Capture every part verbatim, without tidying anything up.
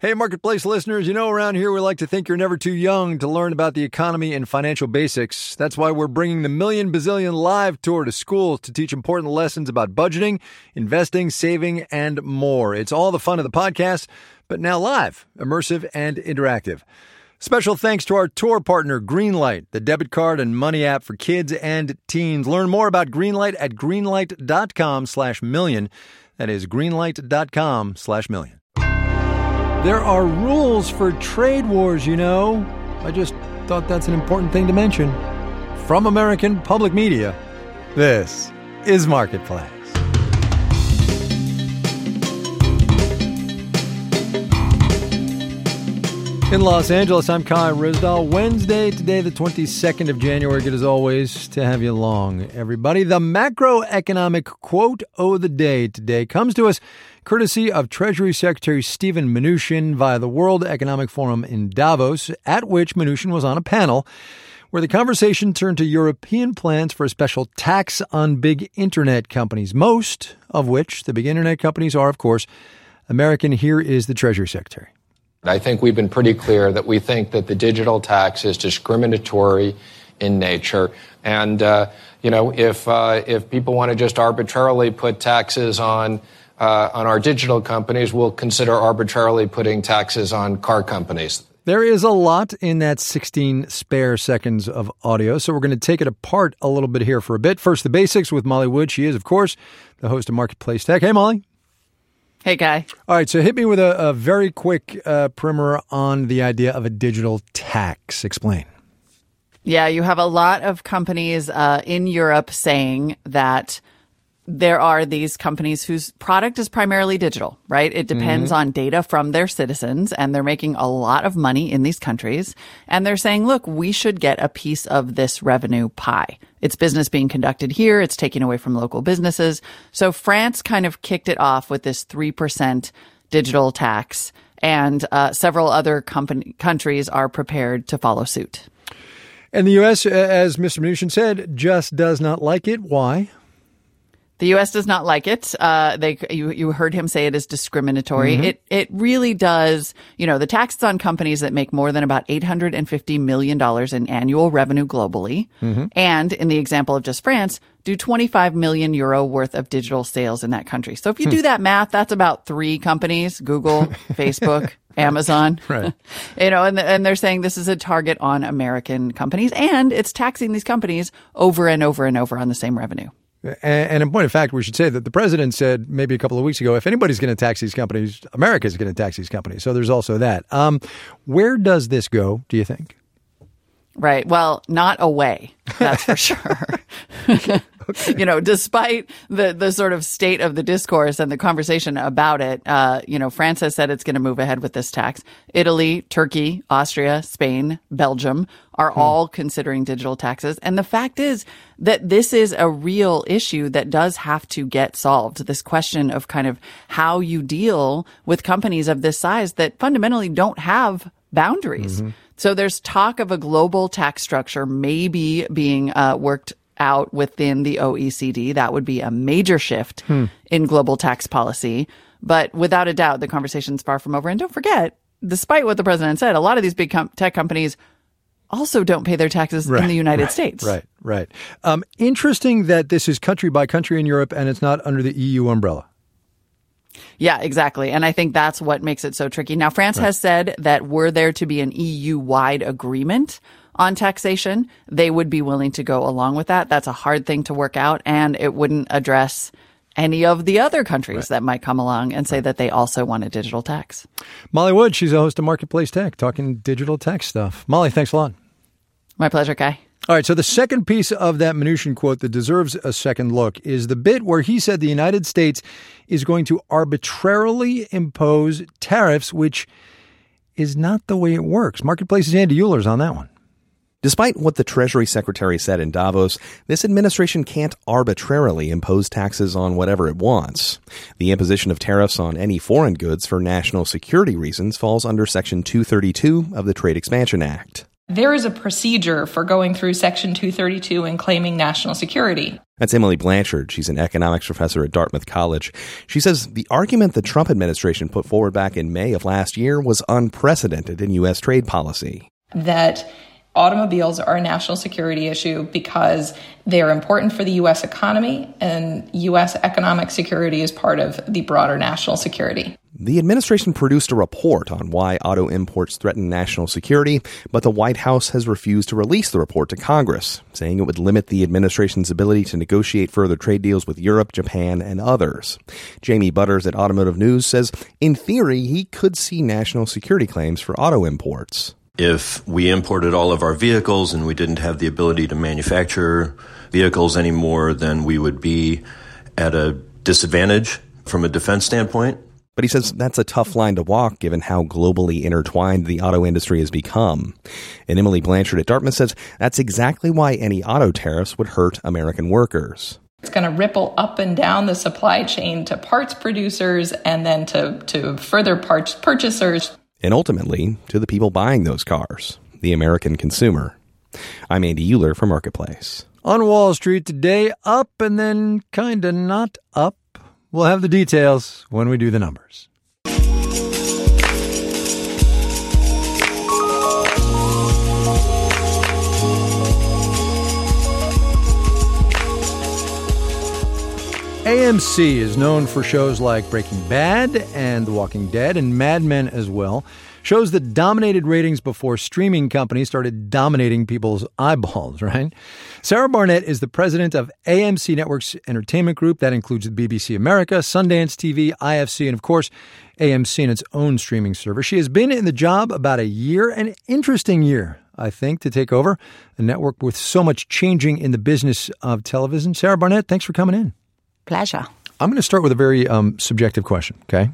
Hey, Marketplace listeners, you know around here we like to think you're never too young to learn about the economy and financial basics. That's why we're bringing the Million Bazillion Live Tour to schools to teach important lessons about budgeting, investing, saving, and more. It's all the fun of the podcast, but now live, immersive, and interactive. Special thanks to our tour partner, Greenlight, the debit card and money app for kids and teens. Learn more about Greenlight at greenlight.com slash million. That is greenlight.com slash million. There are rules for trade wars, you know. I just thought that's an important thing to mention. From American Public Media, this is Marketplace. In Los Angeles, I'm Kai Ryssdal. Wednesday, today, the twenty-second of January. Good as always to have you along, everybody. The macroeconomic quote of the day today comes to us courtesy of Treasury Secretary Steven Mnuchin via the World Economic Forum in Davos, at which Mnuchin was on a panel where the conversation turned to European plans for a special tax on big internet companies, most of which, the big internet companies, are, of course, American. Here is the Treasury Secretary. I think we've been pretty clear that we think that the digital tax is discriminatory in nature. And, uh, you know, if uh, if people want to just arbitrarily put taxes on uh, on our digital companies, we'll consider arbitrarily putting taxes on car companies. There is a lot in that sixteen spare seconds of audio, so we're going to take it apart a little bit here for a bit. First, the basics with Molly Wood. She is, of course, the host of Marketplace Tech. Hey, Molly. Hey, Guy. All right, so hit me with a, a very quick uh, primer on the idea of a digital tax. Explain. Yeah, you have a lot of companies uh, in Europe saying that there are these companies whose product is primarily digital, right? It depends mm-hmm. on data from their citizens, and they're making a lot of money in these countries. And they're saying, look, we should get a piece of this revenue pie. It's business being conducted here. It's taking away from local businesses. So France kind of kicked it off with this three percent digital tax, and uh, several other company, countries are prepared to follow suit. And the U S, as Mister Mnuchin said, just does not like it. Why? The U S does not like it. Uh, they, you, you heard him say it is discriminatory. Mm-hmm. It, it really does. You know, the tax is on companies that make more than about eight hundred fifty million dollars in annual revenue globally. Mm-hmm. And in the example of just France, do twenty-five million euro worth of digital sales in that country. So if you hmm. do that math, that's about three companies, Google, Facebook, Amazon. Right. You know, and, and they're saying this is a target on American companies, and it's taxing these companies over and over and over on the same revenue. And in point of fact, we should say that the president said maybe a couple of weeks ago, if anybody's going to tax these companies, America's going to tax these companies. So there's also that. Um, where does this go, do you think? Right. Well, not away. That's for sure. Okay. You know, despite the, the sort of state of the discourse and the conversation about it, uh, you know, France has said it's going to move ahead with this tax. Italy, Turkey, Austria, Spain, Belgium are hmm. all considering digital taxes. And the fact is that this is a real issue that does have to get solved. This question of kind of how you deal with companies of this size that fundamentally don't have boundaries. Mm-hmm. So there's talk of a global tax structure maybe being uh, worked out within the O E C D. That would be a major shift hmm. in global tax policy. But without a doubt, the conversation's far from over. And don't forget, despite what the president said, a lot of these big com- tech companies also don't pay their taxes right, in the United right, States. Right, right. Um, interesting that this is country by country in Europe and it's not under the E U umbrella. Yeah, exactly. And I think that's what makes it so tricky. Now, France right. has said that were there to be an E U-wide agreement on taxation, they would be willing to go along with that. That's a hard thing to work out, and it wouldn't address any of the other countries right. that might come along and say right. that they also want a digital tax. Molly Wood, she's a host of Marketplace Tech, talking digital tech stuff. Molly, thanks a lot. My pleasure, Kai. All right, so the second piece of that Mnuchin quote that deserves a second look is the bit where he said the United States is going to arbitrarily impose tariffs, which is not the way it works. Marketplace's Andy Euler's on that one. Despite what the Treasury Secretary said in Davos, this administration can't arbitrarily impose taxes on whatever it wants. The imposition of tariffs on any foreign goods for national security reasons falls under Section two thirty-two of the Trade Expansion Act. There is a procedure for going through Section two thirty-two and claiming national security. That's Emily Blanchard. She's an economics professor at Dartmouth College. She says the argument the Trump administration put forward back in May of last year was unprecedented in U S trade policy. That automobiles are a national security issue because they are important for the U S economy, and U S economic security is part of the broader national security. The administration produced a report on why auto imports threaten national security, but the White House has refused to release the report to Congress, saying it would limit the administration's ability to negotiate further trade deals with Europe, Japan, and others. Jamie Butters at Automotive News says, in theory, he could see national security claims for auto imports. If we imported all of our vehicles and we didn't have the ability to manufacture vehicles anymore, then we would be at a disadvantage from a defense standpoint. But he says that's a tough line to walk given how globally intertwined the auto industry has become. And Emily Blanchard at Dartmouth says that's exactly why any auto tariffs would hurt American workers. It's going to ripple up and down the supply chain to parts producers and then to, to further parts purchasers. And ultimately, to the people buying those cars, the American consumer. I'm Andy Euler for Marketplace. On Wall Street today, up and then kind of not up. We'll have the details when we do the numbers. A M C is known for shows like Breaking Bad and The Walking Dead and Mad Men as well. Shows that dominated ratings before streaming companies started dominating people's eyeballs, right? Sarah Barnett is the president of A M C Network's entertainment group. That includes the B B C America, Sundance T V, I F C, and of course, A M C and its own streaming service. She has been in the job about a year, an interesting year, I think, to take over a network with so much changing in the business of television. Sarah Barnett, thanks for coming in. Pleasure. I'm going to start with a very um, subjective question, okay?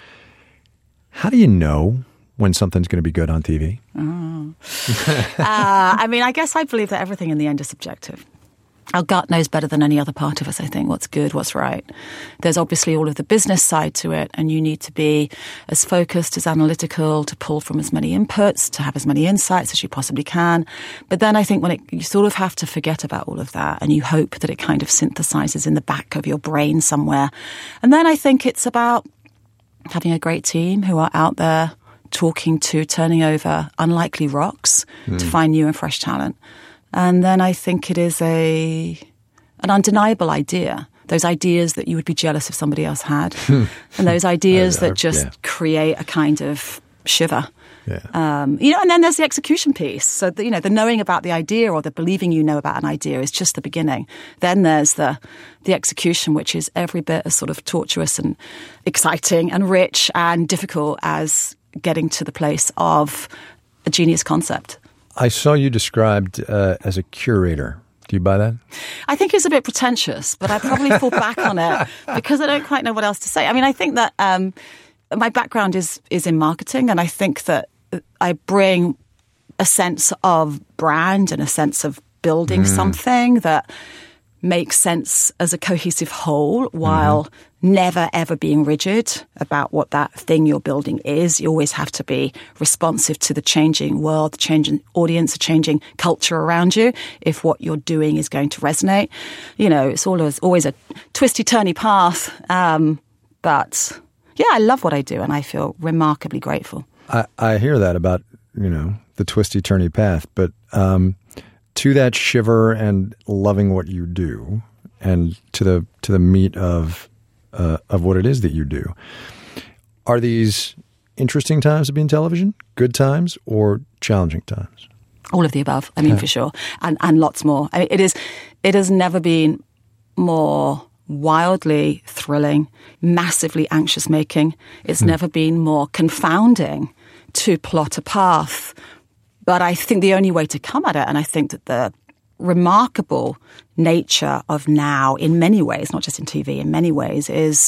How do you know when something's going to be good on T V? Oh. uh, I mean, I guess I believe that everything in the end is subjective. Our gut knows better than any other part of us, I think, what's good, what's right. There's obviously all of the business side to it, and you need to be as focused, as analytical, to pull from as many inputs, to have as many insights as you possibly can. But then I think when it, you sort of have to forget about all of that, and you hope that it kind of synthesizes in the back of your brain somewhere. And then I think it's about having a great team who are out there talking to, turning over unlikely rocks mm. to find new and fresh talent. And then I think it is a an undeniable idea. Those ideas that you would be jealous if somebody else had. and those ideas that just yeah. create a kind of shiver. Yeah. Um, you know, and then there's the execution piece. So, the, you know, the knowing about the idea or the believing you know about an idea is just the beginning. Then there's the the execution, which is every bit as sort of tortuous and exciting and rich and difficult as getting to the place of a genius concept. I saw you described uh, as a curator. Do you buy that? I think it's a bit pretentious, but I probably fall back on it because I don't quite know what else to say. I mean, I think that um, my background is is in marketing, and I think that I bring a sense of brand and a sense of building mm. something that makes sense as a cohesive whole while mm-hmm. never, ever being rigid about what that thing you're building is. You always have to be responsive to the changing world, the changing audience, the changing culture around you if what you're doing is going to resonate. You know, it's always, always a twisty-turny path. Um, but, yeah, I love what I do and I feel remarkably grateful. I, I hear that about, you know, the twisty-turny path, but um, to that shiver and loving what you do, and to the to the meat of uh, of what it is that you do, are these interesting times to be in television, good times, or challenging times? All of the above. I mean, yeah. for sure, and and lots more. I mean, it is. It has never been more wildly thrilling, massively anxious making. It's hmm. never been more confounding to plot a path. But I think the only way to come at it, and I think that the remarkable nature of now, in many ways, not just in T V, in many ways, is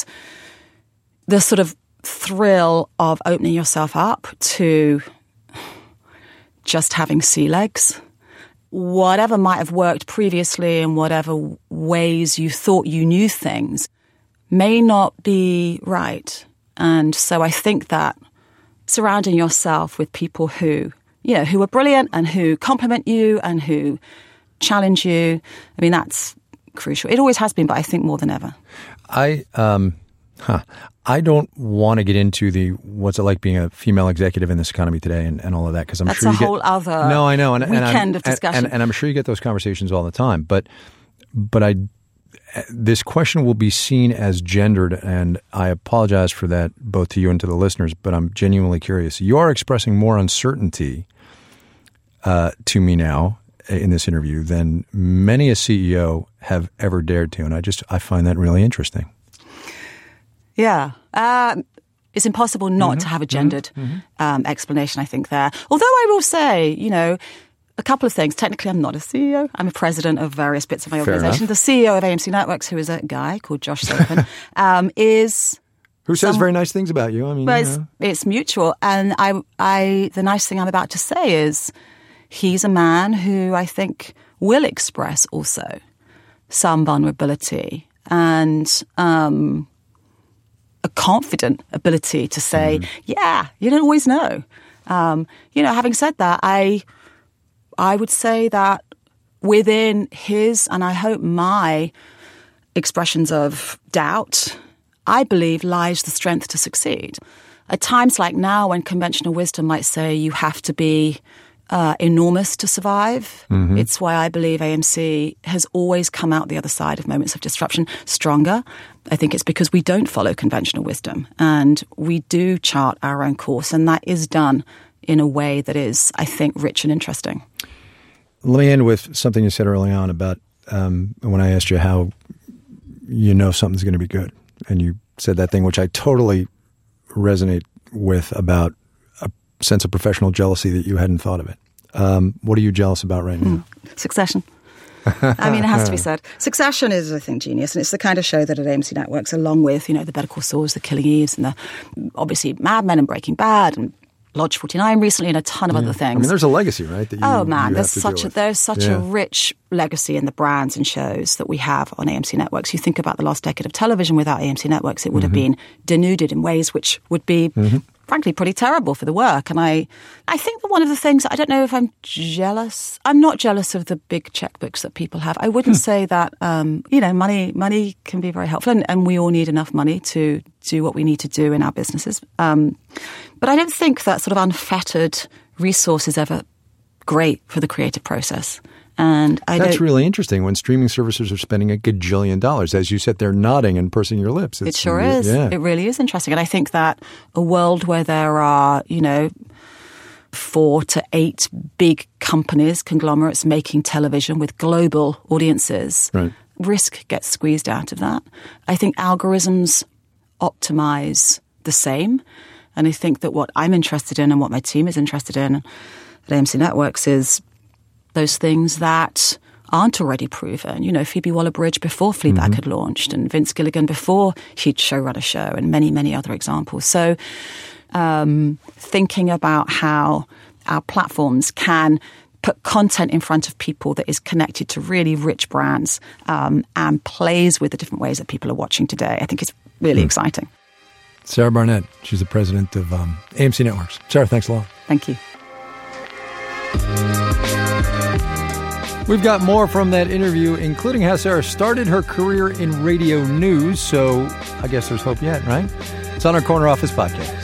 the sort of thrill of opening yourself up to just having sea legs. Whatever might have worked previously in whatever ways you thought you knew things may not be right. And so I think that surrounding yourself with people who you know, who are brilliant and who compliment you and who challenge you. I mean, that's crucial. It always has been, but I think more than ever. I um, huh. I don't want to get into the what's it like being a female executive in this economy today and, and all of that because I'm That's sure a you whole get, other no, I know, and, weekend and of discussion. And, and, and I'm sure you get those conversations all the time. But but I this question will be seen as gendered, and I apologize for that both to you and to the listeners. But I'm genuinely curious. You are expressing more uncertainty uh, to me now in this interview than many a C E O have ever dared to, and I just I find that really interesting. Yeah. Um, it's impossible not mm-hmm. to have a gendered mm-hmm. um, explanation, I think, there. Although I will say, you know, a couple of things. Technically, I'm not a C E O. I'm a president of various bits of my Fair organization. enough. The C E O of A M C Networks, who is a guy called Josh Sullivan, um, is... Who says some, very nice things about you. I mean, well, you it's, know. it's mutual. And I, I, the nice thing I'm about to say is he's a man who I think will express also some vulnerability and... Um, a confident ability to say, mm. yeah, you don't always know. Um, you know, having said that, I I would say that within his, and I hope my, expressions of doubt, I believe lies the strength to succeed. At times like now when conventional wisdom might say you have to be Uh, enormous to survive. Mm-hmm. It's why I believe A M C has always come out the other side of moments of disruption stronger. I think it's because we don't follow conventional wisdom and we do chart our own course, and that is done in a way that is, I think, rich and interesting. Let me end with something you said early on about um, when I asked you how you know something's going to be good. And you said that thing which I totally resonate with about sense of professional jealousy that you hadn't thought of it. Um, what are you jealous about right now? Mm. Succession. I mean, it has to be said. Succession is, I think, genius, and it's the kind of show that at A M C Networks, along with, you know, the Better Call Sauls, the Killing Eves, and the obviously Mad Men and Breaking Bad, and Lodge forty-nine recently, and a ton of yeah. other things. I mean, there's a legacy, right? That you, oh man, you there's have to such deal a with. there's such yeah. a rich legacy in the brands and shows that we have on A M C Networks. You think about the last decade of television without A M C Networks, it would mm-hmm. have been denuded in ways which would be. Mm-hmm. frankly, pretty terrible for the work. And I, I think that one of the things, I don't know if I'm jealous. I'm not jealous of the big checkbooks that people have. I wouldn't say that, um, you know, money money can be very helpful. And, and we all need enough money to do what we need to do in our businesses. Um, but I don't think that sort of unfettered resource is ever great for the creative process. And I That's don't, really interesting when streaming services are spending a gajillion dollars. As you sit there nodding and pursing your lips. It sure really, is. Yeah. It really is interesting. And I think that a world where there are, you know, four to eight big companies, conglomerates making television with global audiences, right. risk gets squeezed out of that. I think algorithms optimize the same. And I think that what I'm interested in and what my team is interested in at A M C Networks is those things that aren't already proven. You know, Phoebe Waller-Bridge before Fleabag mm-hmm. had launched, and Vince Gilligan before he'd showrun a show, and many, many other examples. So um, thinking about how our platforms can put content in front of people that is connected to really rich brands um, and plays with the different ways that people are watching today, I think is really mm. exciting. Sarah Barnett, she's the president of um, A M C Networks. Sarah, thanks a lot. Thank you. We've got more from that interview, including how Sarah started her career in radio news. So I guess there's hope yet, right? It's on our Corner Office podcast.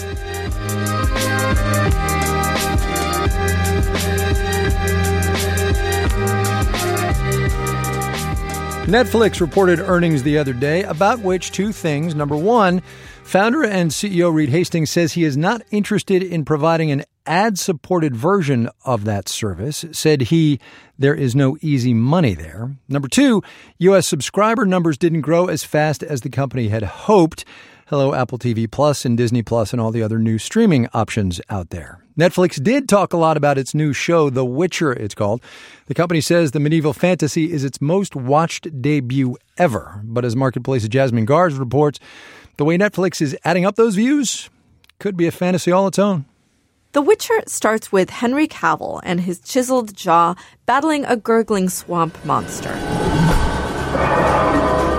Netflix reported earnings the other day, about which two things. Number one, founder and C E O Reed Hastings says he is not interested in providing an ad-supported version of that service. Said he, there is no easy money there. Number two, U S subscriber numbers didn't grow as fast as the company had hoped. Hello, Apple T V Plus and Disney Plus and all the other new streaming options out there. Netflix did talk a lot about its new show, The Witcher, it's called. The company says the medieval fantasy is its most watched debut ever. But as Marketplace's Jasmine Gars reports, the way Netflix is adding up those views could be a fantasy all its own. The Witcher starts with Henry Cavill and his chiseled jaw battling a gurgling swamp monster.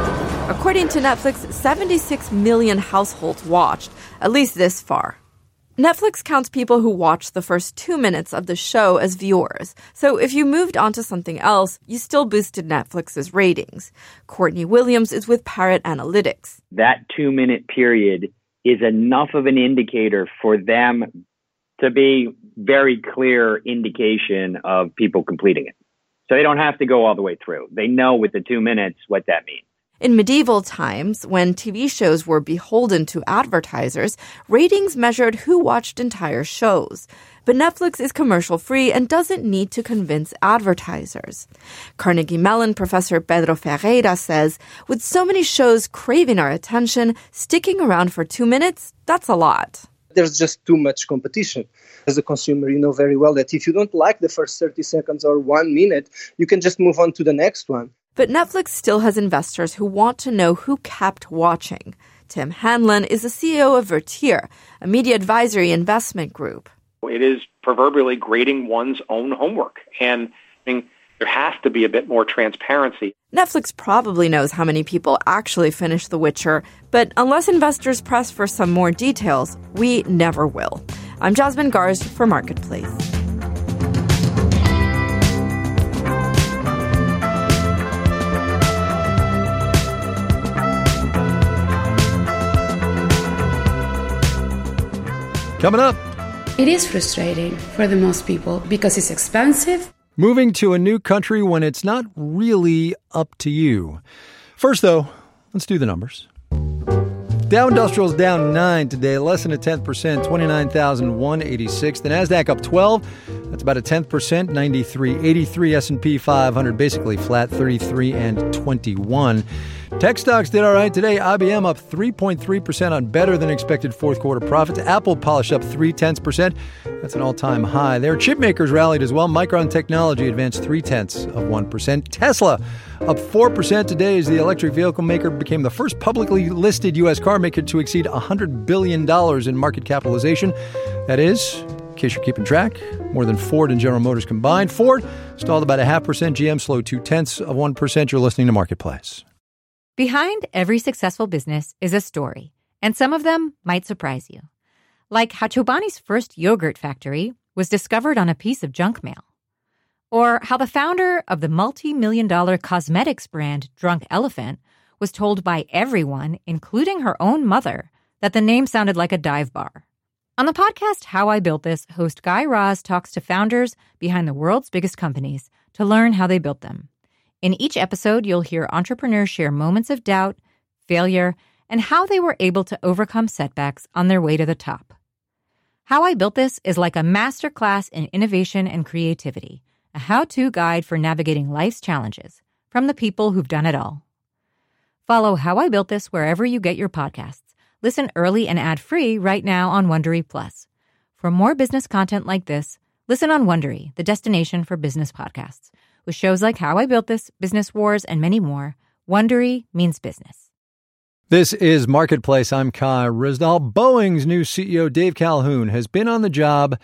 According to Netflix, seventy-six million households watched, at least this far. Netflix counts people who watch the first two minutes of the show as viewers. So if you moved on to something else, you still boosted Netflix's ratings. Courtney Williams is with Parrot Analytics. That two-minute period is enough of an indicator for them to be very clear indication of people completing it. So they don't have to go all the way through. They know with the two minutes what that means. In medieval times, when T V shows were beholden to advertisers, ratings measured who watched entire shows. But Netflix is commercial-free and doesn't need to convince advertisers. Carnegie Mellon professor Pedro Ferreira says, with so many shows craving our attention, sticking around for two minutes, that's a lot. There's just too much competition. As a consumer, you know very well that if you don't like the first thirty seconds or one minute, you can just move on to the next one. But Netflix still has investors who want to know who kept watching. Tim Hanlon is the C E O of Vertier, a media advisory investment group. It is proverbially grading one's own homework. And I mean, there has to be a bit more transparency. Netflix probably knows how many people actually finished The Witcher, but unless investors press for some more details, we never will. I'm Jasmine Garst for Marketplace. Coming up. It is frustrating for the most people because it's expensive. Moving to a new country when it's not really up to you. First, though, let's do the numbers. Dow Industrial's down nine today, less than a tenth percent, twenty-nine thousand one hundred eighty-six. The Nasdaq up twelve, that's about a tenth percent, ninety-three eighty-three. S and P five hundred basically flat, thirty-three and twenty-one. Tech stocks did all right today. I B M up three point three percent on better than expected fourth quarter profits. Apple polished up three tenths percent. That's an all-time high there. Chip makers rallied as well. Micron Technology advanced three tenths of one percent. Tesla up four percent today as the electric vehicle maker became the first publicly listed U S car maker to exceed one hundred billion dollars in market capitalization. That is, in case you're keeping track, more than Ford and General Motors combined. Ford stalled about a half percent. G M slowed two tenths of one percent. You're listening to Marketplace. Behind every successful business is a story, and some of them might surprise you. Like how Chobani's first yogurt factory was discovered on a piece of junk mail. Or how the founder of the multi-million dollar cosmetics brand Drunk Elephant was told by everyone, including her own mother, that the name sounded like a dive bar. On the podcast How I Built This, host Guy Raz talks to founders behind the world's biggest companies to learn how they built them. In each episode, you'll hear entrepreneurs share moments of doubt, failure, and how they were able to overcome setbacks on their way to the top. How I Built This is like a masterclass in innovation and creativity, a how-to guide for navigating life's challenges from the people who've done it all. Follow How I Built This wherever you get your podcasts. Listen early and ad-free right now on Wondery Plus. For more business content like this, listen on Wondery, the destination for business podcasts. With shows like How I Built This, Business Wars, and many more, Wondery means business. This is Marketplace. I'm Kai Ryssdal. Boeing's new C E O, Dave Calhoun, has been on the job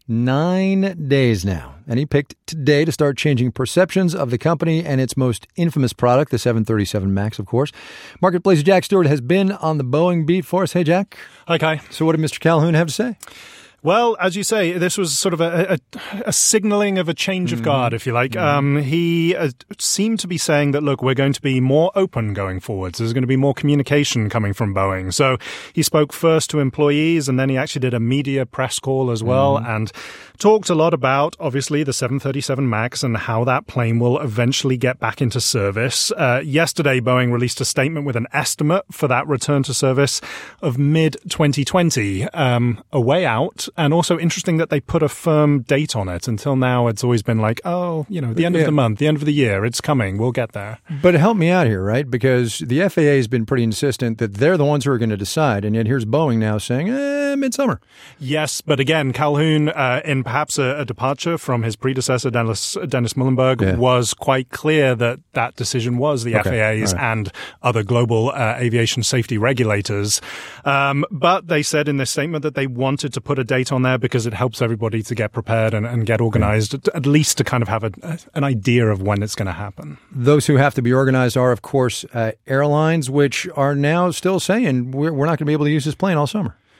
nine days now, and he picked today to start changing perceptions of the company and its most infamous product, the seven thirty-seven MAX, of course. Marketplace Jack Stewart has been on the Boeing beat for us. Hey, Jack. Hi, Kai. So what did Mister Calhoun have to say? Well, as you say, this was sort of a, a, a signaling of a change of guard, if you like. Mm-hmm. Um, he uh, seemed to be saying that, look, we're going to be more open going forwards. There's going to be more communication coming from Boeing. So he spoke first to employees, and then he actually did a media press call as well, mm-hmm. and talked a lot about, obviously, the seven thirty-seven MAX and how that plane will eventually get back into service. Uh, yesterday, Boeing released a statement with an estimate for that return to service of mid twenty twenty, um, a way out. And also interesting that they put a firm date on it. Until now, it's always been like, oh, you know, the end yeah. of the month, the end of the year, it's coming, we'll get there. But help me out here, right? Because the F A A has been pretty insistent that they're the ones who are going to decide. And yet here's Boeing now saying, eh, midsummer. Yes, but again, Calhoun, uh, in perhaps a, a departure from his predecessor, Dennis, Dennis Muilenburg, yeah. was quite clear that that decision was the okay. F A A's right. and other global uh, aviation safety regulators. Um, but they said in this statement that they wanted to put a date on there because it helps everybody to get prepared and, and get organized, yeah. at least to kind of have a, an idea of when it's going to happen. Those who have to be organized are, of course, uh, airlines, which are now still saying we're, we're not going to be able to use this plane all summer.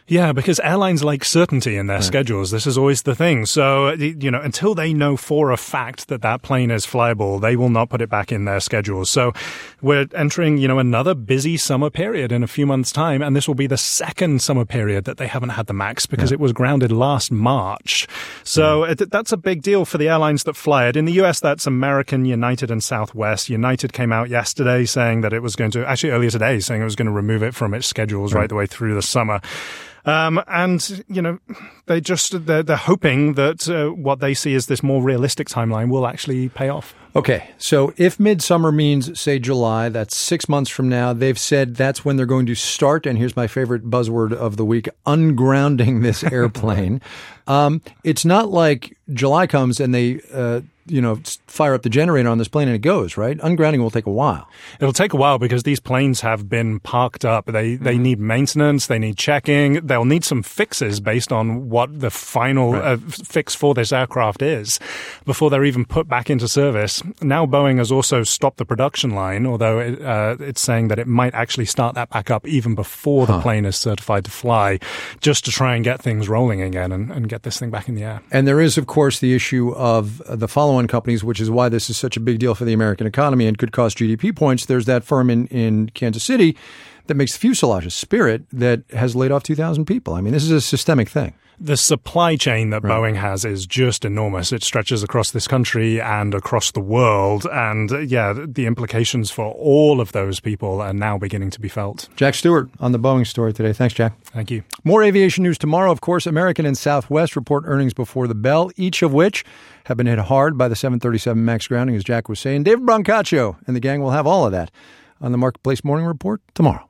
Yeah, because airlines like certainty in their Right. schedules. This is always the thing. So, you know, until they know for a fact that that plane is flyable, they will not put it back in their schedules. So we're entering, you know, another busy summer period in a few months' time, and this will be the second summer period that they haven't had the MAX because Yeah. it was grounded last March. So it, that's a big deal for the airlines that fly it. In the U S, that's American, United, and Southwest. United came out yesterday saying that it was going to, actually earlier today, saying it was going to remove it from its schedules right, right the way through the summer. Um, and, you know, they just, they're, they're hoping that uh, what they see as this more realistic timeline will actually pay off. Okay, so if midsummer means, say, July, that's six months from now. They've said that's when they're going to start, and here's my favorite buzzword of the week, ungrounding this airplane. um, it's not like July comes and they, uh, you know, fire up the generator on this plane and it goes, right? Ungrounding will take a while. It'll take a while because these planes have been parked up. They they need maintenance. They need checking. They'll need some fixes based on what the final right. uh, fix for this aircraft is before they're even put back into service. Now Boeing has also stopped the production line, although it, uh, it's saying that it might actually start that back up even before huh. the plane is certified to fly, just to try and get things rolling again and, and get this thing back in the air. And there is, of course, the issue of the follow-on companies, which is why this is such a big deal for the American economy and could cost G D P points. There's that firm in, in Kansas City that makes fuselages, Spirit, that has laid off two thousand people. I mean, this is a systemic thing. The supply chain that right. Boeing has is just enormous. It stretches across this country and across the world. And uh, yeah, the implications for all of those people are now beginning to be felt. Jack Stewart on the Boeing story today. Thanks, Jack. Thank you. More aviation news tomorrow. Of course, American and Southwest report earnings before the bell, each of which have been hit hard by the seven thirty-seven MAX grounding, as Jack was saying. David Brancaccio and the gang will have all of that on the Marketplace Morning Report tomorrow.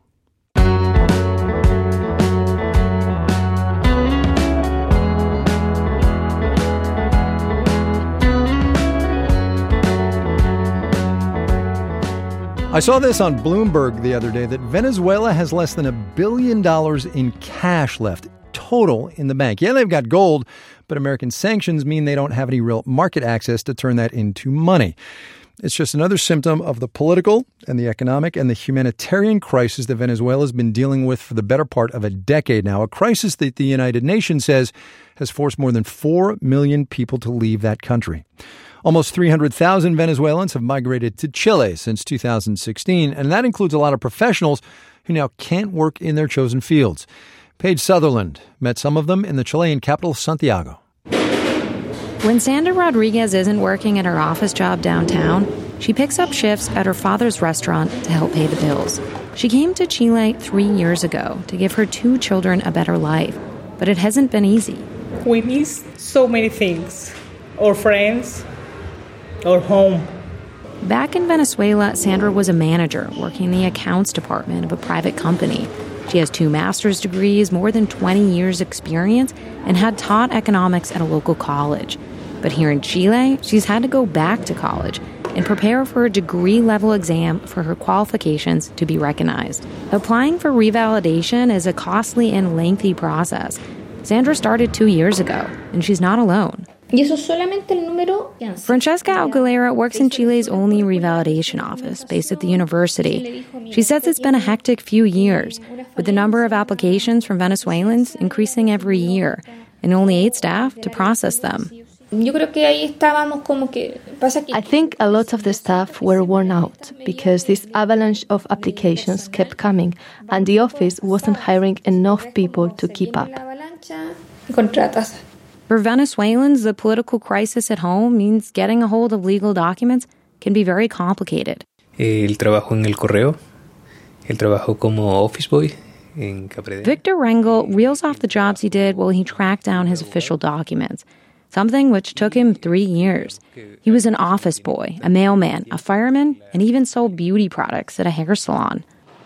I saw this on Bloomberg the other day that Venezuela has less than a billion dollars in cash left total in the bank. Yeah, they've got gold, but American sanctions mean they don't have any real market access to turn that into money. It's just another symptom of the political and the economic and the humanitarian crisis that Venezuela has been dealing with for the better part of a decade now, a crisis that the United Nations says has forced more than four million people to leave that country. Almost three hundred thousand Venezuelans have migrated to Chile since two thousand sixteen, and that includes a lot of professionals who now can't work in their chosen fields. Paige Sutherland met some of them in the Chilean capital, Santiago. When Sandra Rodriguez isn't working at her office job downtown, she picks up shifts at her father's restaurant to help pay the bills. She came to Chile three years ago to give her two children a better life, but it hasn't been easy. We miss so many things. Our friends, our home. Back in Venezuela, Sandra was a manager working in the accounts department of a private company. She has two master's degrees, more than twenty years experience, and had taught economics at a local college. But here in Chile, she's had to go back to college and prepare for a degree-level exam for her qualifications to be recognized. Applying for revalidation is a costly and lengthy process. Sandra started two years ago, and she's not alone. Francesca Aguilera works in Chile's only revalidation office, based at the university. She says it's been a hectic few years, with the number of applications from Venezuelans increasing every year, and only eight staff to process them. I think a lot of the staff were worn out because this avalanche of applications kept coming, and the office wasn't hiring enough people to keep up. For Venezuelans, the political crisis at home means getting a hold of legal documents can be very complicated. El trabajo en el correo, el trabajo como office boy en Capredel. Victor Rengel reels off the jobs he did while he tracked down his official documents, something which took him three years. He was an office boy, a mailman, a fireman, and even sold beauty products at a hair salon.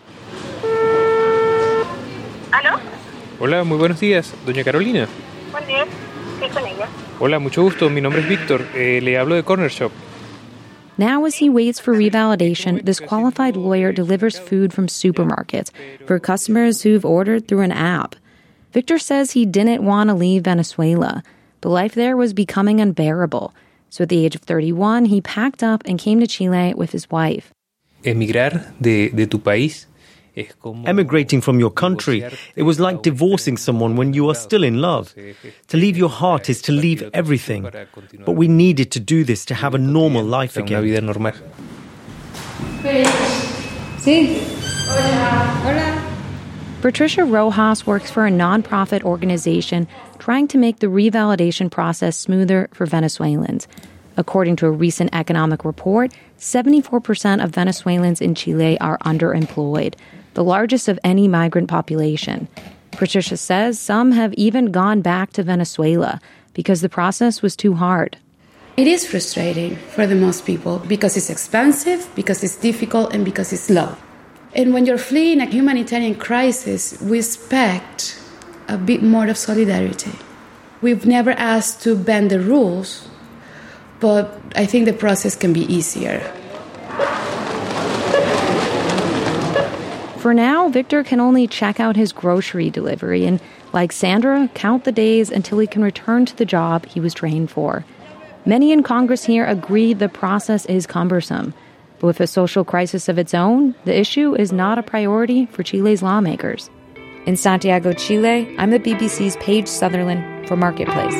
¿Aló? Hola, muy buenos días, doña Carolina. Buen día. Sí, con ella. Hola, mucho gusto. Mi nombre es Víctor. Eh, le hablo de Corner Shop. Now, as he waits for revalidation, this qualified lawyer delivers food from supermarkets for customers who've ordered through an app. Victor says he didn't want to leave Venezuela, but life there was becoming unbearable. So at the age of thirty-one, he packed up and came to Chile with his wife. Emigrar de, de tu país Emigrating from your country, it was like divorcing someone when you are still in love. To leave your heart is to leave everything. But we needed to do this to have a normal life again. Sí. Hola. Hola. Patricia Rojas works for a nonprofit organization trying to make the revalidation process smoother for Venezuelans. According to a recent economic report, seventy-four percent of Venezuelans in Chile are underemployed, the largest of any migrant population. Patricia says some have even gone back to Venezuela because the process was too hard. It is frustrating for the most people because it's expensive, because it's difficult, and because it's slow. And when you're fleeing a humanitarian crisis, we expect a bit more of solidarity. We've never asked to bend the rules, but I think the process can be easier. For now, Victor can only check out his grocery delivery and, like Sandra, count the days until he can return to the job he was trained for. Many in Congress here agree the process is cumbersome. But with a social crisis of its own, the issue is not a priority for Chile's lawmakers. In Santiago, Chile, I'm the B B C's Paige Sutherland for Marketplace.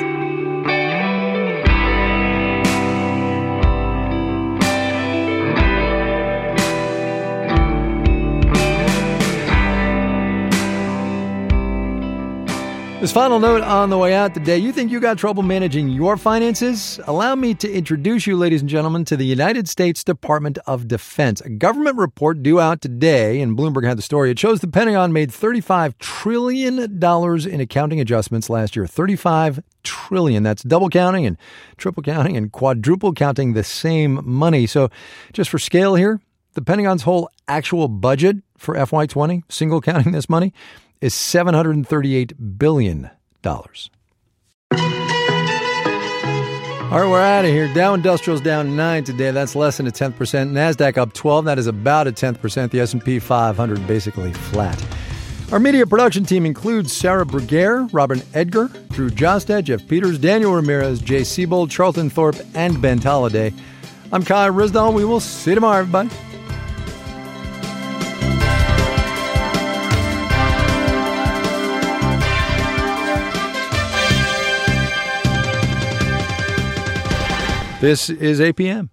This final note on the way out today. You think you got trouble managing your finances? Allow me to introduce you, ladies and gentlemen, to the United States Department of Defense. A government report due out today, and Bloomberg had the story. It shows the Pentagon made thirty-five trillion dollars in accounting adjustments last year. thirty-five trillion dollars. That's double counting and triple counting and quadruple counting the same money. So just for scale here, the Pentagon's whole actual budget for F Y twenty, single counting this money, is seven hundred thirty-eight billion dollars. All right, we're out of here. Dow Industrial's down nine today. That's less than a tenth percent. NASDAQ up twelve. That is about a tenth percent. The S and P five hundred basically flat. Our media production team includes Sarah Bruguiere, Robin Edgar, Drew Jostad, Jeff Peters, Daniel Ramirez, Jay Siebold, Charlton Thorpe, and Ben Tolliday. I'm Kai Risdall. We will see you tomorrow, everybody. This is A P M.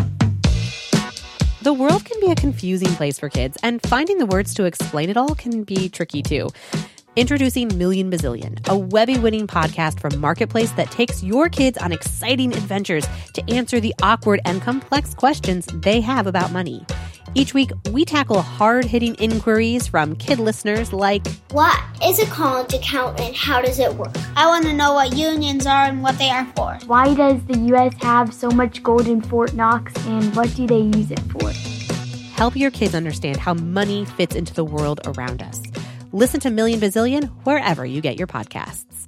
The world can be a confusing place for kids, and finding the words to explain it all can be tricky too. Introducing Million Bazillion, a Webby-winning podcast from Marketplace that takes your kids on exciting adventures to answer the awkward and complex questions they have about money. Each week, we tackle hard-hitting inquiries from kid listeners like, what is a college account and how does it work? I want to know what unions are and what they are for. Why does the U S have so much gold in Fort Knox and what do they use it for? Help your kids understand how money fits into the world around us. Listen to Million Bazillion wherever you get your podcasts.